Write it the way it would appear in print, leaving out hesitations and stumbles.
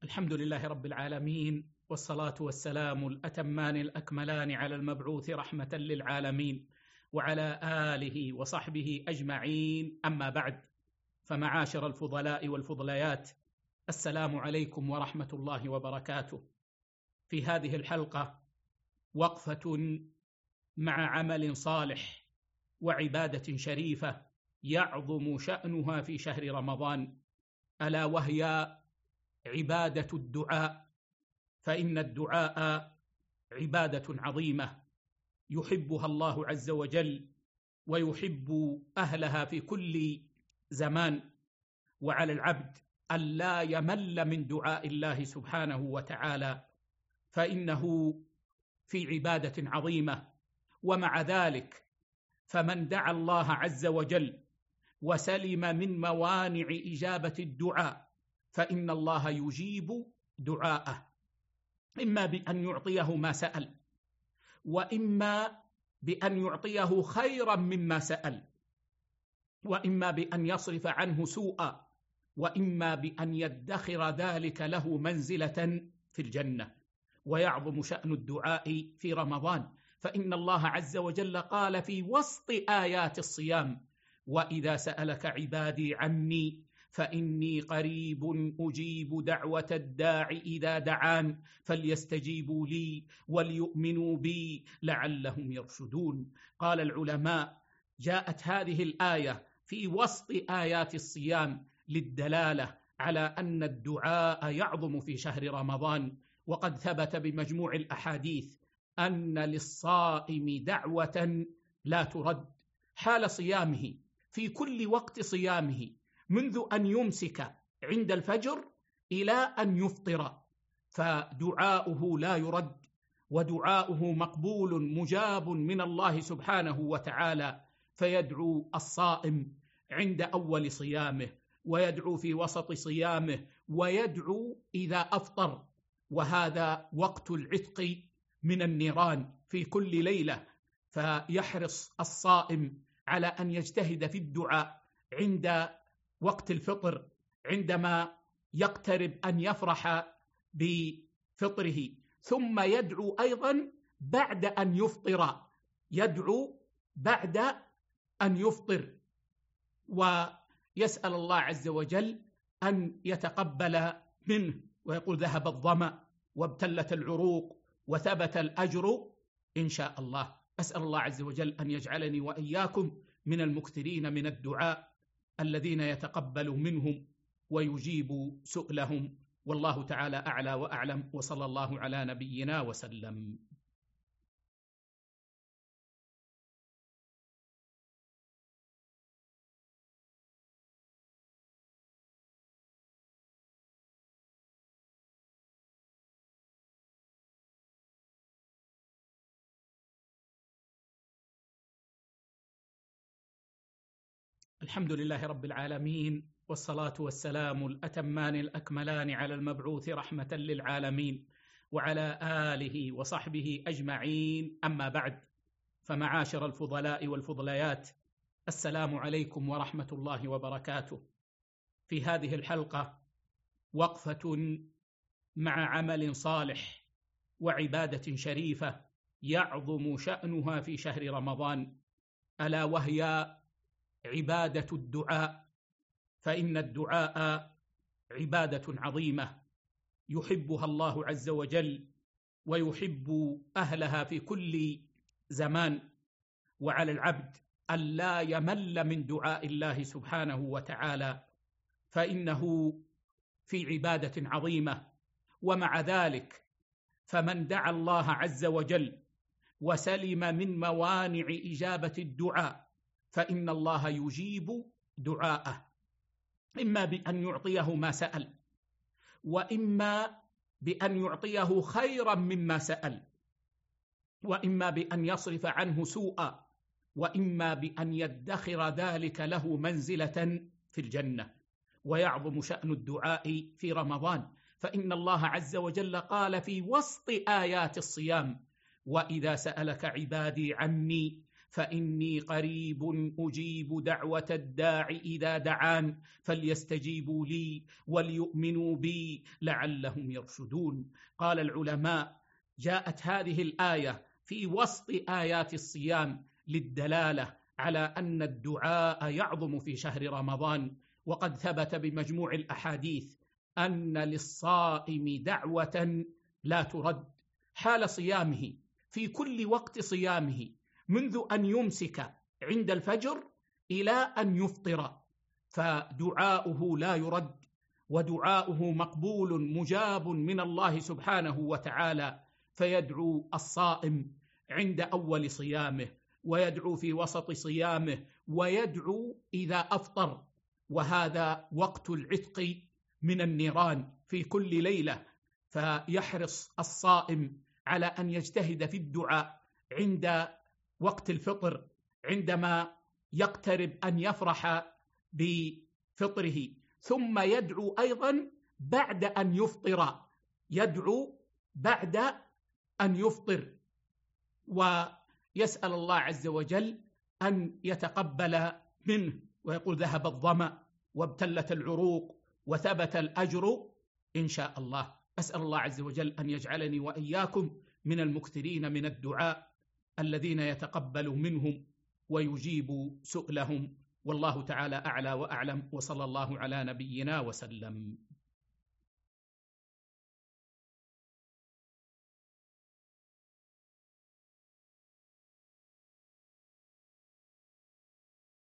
الحمد لله رب العالمين، والصلاة والسلام الأتمان الأكملان على المبعوث رحمة للعالمين وعلى آله وصحبه أجمعين. أما بعد، فمعاشر الفضلاء والفضليات، السلام عليكم ورحمة الله وبركاته. في هذه الحلقة وقفة مع عمل صالح وعبادة شريفة يعظم شأنها في شهر رمضان، ألا وهي عبادة الدعاء. فإن الدعاء عبادة عظيمة يحبها الله عز وجل ويحب أهلها في كل زمان، وعلى العبد ألا يمل من دعاء الله سبحانه وتعالى، فإنه في عبادة عظيمة. ومع ذلك فمن دعا الله عز وجل وسلم من موانع إجابة الدعاء فإن الله يجيب دعاءه، إما بأن يعطيه ما سأل، وإما بأن يعطيه خيرا مما سأل، وإما بأن يصرف عنه سوءا، وإما بأن يدخر ذلك له منزلة في الجنة. ويعظم شأن الدعاء في رمضان، فإن الله عز وجل قال في وسط آيات الصيام: وإذا سألك عبادي عني فإني قريب أجيب دعوة الداع إذا دعان فليستجيبوا لي وليؤمنوا بي لعلهم يرشدون. قال العلماء: جاءت هذه الآية في وسط آيات الصيام للدلالة على أن الدعاء يعظم في شهر رمضان. وقد ثبت بمجموع الأحاديث أن للصائم دعوة لا ترد حال صيامه، في كل وقت صيامه، منذ أن يمسك عند الفجر إلى أن يفطر، فدعاؤه لا يرد، ودعاؤه مقبول مجاب من الله سبحانه وتعالى. فيدعو الصائم عند أول صيامه، ويدعو في وسط صيامه، ويدعو إذا أفطر، وهذا وقت العتق من النيران في كل ليلة. فيحرص الصائم على أن يجتهد في الدعاء عند وقت الفطر، عندما يقترب أن يفرح بفطره، ثم يدعو أيضا بعد أن يفطر، يدعو بعد أن يفطر، ويسأل الله عز وجل أن يتقبل منه، ويقول: ذهب الظمأ وابتلت العروق وثبت الأجر إن شاء الله. أسأل الله عز وجل أن يجعلني وإياكم من المكثرين من الدعاء الذين يتقبل منهم ويجيب سؤلهم، والله تعالى أعلى وأعلم، وصلى الله على نبينا وسلم. الحمد لله رب العالمين، والصلاة والسلام الأتمان الأكملان على المبعوث رحمة للعالمين وعلى آله وصحبه أجمعين. أما بعد، فمعاشر الفضلاء والفضليات، السلام عليكم ورحمة الله وبركاته. في هذه الحلقة وقفة مع عمل صالح وعبادة شريفة يعظم شأنها في شهر رمضان، ألا وهي عبادة الدعاء. فإن الدعاء عبادة عظيمة يحبها الله عز وجل ويحب أهلها في كل زمان، وعلى العبد ألا يمل من دعاء الله سبحانه وتعالى، فإنه في عبادة عظيمة. ومع ذلك فمن دعا الله عز وجل وسلم من موانع إجابة الدعاء فإن الله يجيب دعاءه، إما بأن يعطيه ما سأل، وإما بأن يعطيه خيرا مما سأل، وإما بأن يصرف عنه سوءا، وإما بأن يدخر ذلك له منزلة في الجنة. ويعظم شأن الدعاء في رمضان، فإن الله عز وجل قال في وسط آيات الصيام: وإذا سألك عبادي عني فإني قريب أجيب دعوة الداع إذا دعان فليستجيبوا لي وليؤمنوا بي لعلهم يرشدون. قال العلماء: جاءت هذه الآية في وسط آيات الصيام للدلالة على أن الدعاء يعظم في شهر رمضان، وقد ثبت بمجموع الأحاديث أن للصائم دعوة لا ترد حال صيامه، في كل وقت صيامه، منذ أن يمسك عند الفجر إلى أن يفطر، فدعاؤه لا يرد، ودعاؤه مقبول مجاب من الله سبحانه وتعالى. فيدعو الصائم عند أول صيامه، ويدعو في وسط صيامه، ويدعو إذا أفطر، وهذا وقت العتق من النيران في كل ليلة. فيحرص الصائم على أن يجتهد في الدعاء عند وقت الفطر، عندما يقترب أن يفرح بفطره، ثم يدعو أيضا بعد أن يفطر، يدعو بعد أن يفطر، ويسأل الله عز وجل أن يتقبل منه، ويقول: ذهب الظمأ وابتلت العروق وثبت الأجر إن شاء الله. أسأل الله عز وجل أن يجعلني وإياكم من المكثرين من الدعاء الذين يتقبل منهم ويجيب سؤلهم، والله تعالى أعلى وأعلم، وصلى الله على نبينا وسلم.